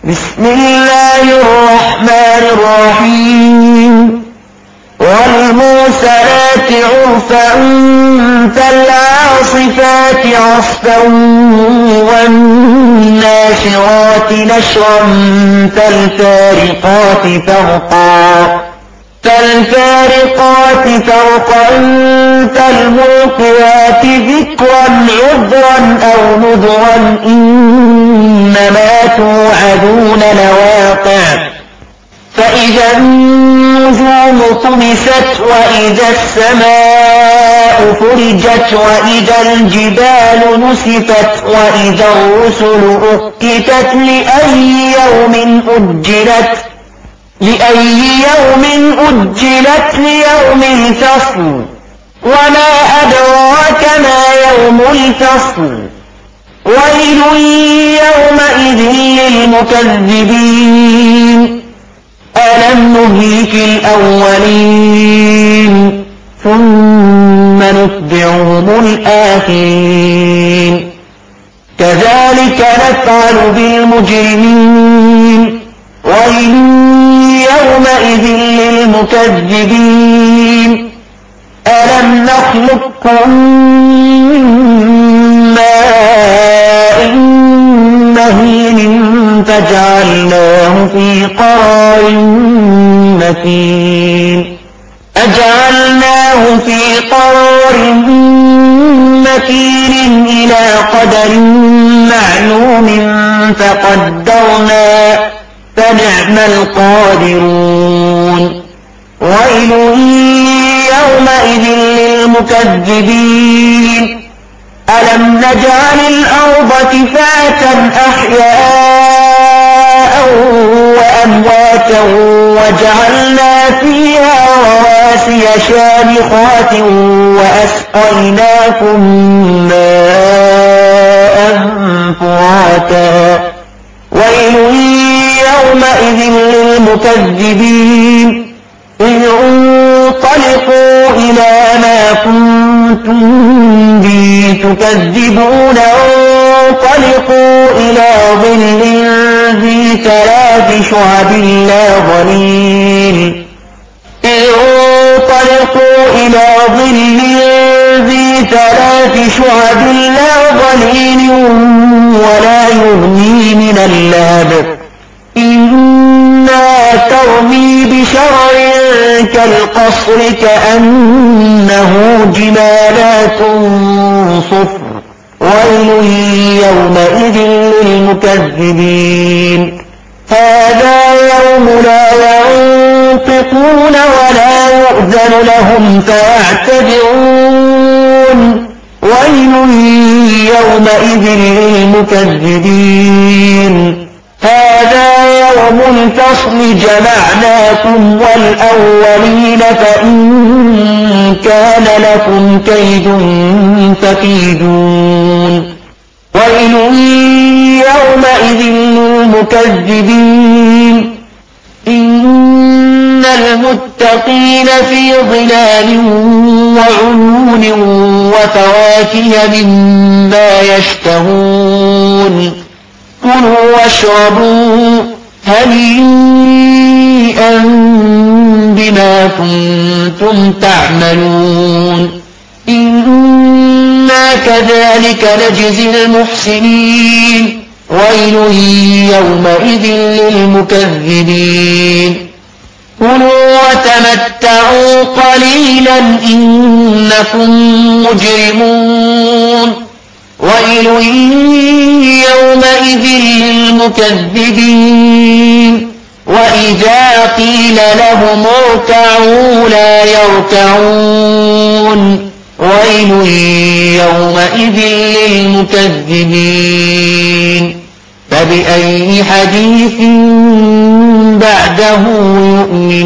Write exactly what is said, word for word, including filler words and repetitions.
بسم الله الرحمن الرحيم والمرسلات عرفا فالعاصفات عصفا والناشرات نشرا فالفارقات فرقا فالفارقات فرقا فالملقيات ذكرا عذرا أو نذرا إنما توعدون لواقع فإذا النجوم طمست وإذا السماء فرجت وإذا الجبال نسفت وإذا الرسل أقتت لأي يوم أجلت لأي يوم أجلت ليوم الفصل وما أدراك ما يوم الفصل ويل يومئذ للمكذبين ألم نهلك الأولين ثم نتبعهم الآخرين كذلك نفعل بالمجرمين ويل يومئذ للمكذبين ألم نخلقكم من ماء مهين فجعلناه في قرار مكين أجعلناه في قرار مكين إلى قدر معلوم فقدرنا فنعم القادرون ويل يومئذ للمكذبين ألم نجعل الأرض كفاة أحياء وأمواتا وجعلنا فيها رواسي شامخات وأسقيناكم ماء فراتا ويل يومئذ للمكذبين انطلقوا إلى ما كنتم به تكذبون انطلقوا إلى ظل ذي ثلاث شعب لا ظليل انطلقوا إلى ظل ذي ثلاث شعب لا ظليل ولا يغني من اللهب إنا ترمي بشرر كالقصر كأنه جمالات صفر ويل يومئذ للمكذبين هذا يوم لا ينطقون ولا يؤذن لهم فيعتذرون ويل يومئذ للمكذبين هذا يوم الفصل جمعناكم والأولين فإن كان لكم كيد فكيدون ويل يومئذ للمكذبين إن المتقين في ظلال وعيون وفواكه مما يشتهون كلوا واشربوا هنيئا بما كنتم تعملون إنا كذلك نجزي المحسنين ويل يومئذ للمكذبين كلوا وتمتعوا قليلا إنكم مجرمون ويل يومئذ للمكذبين وإذا قيل لهم اركعوا لا يركعون ويل يومئذ للمكذبين فبأي حديث بعده يؤمنون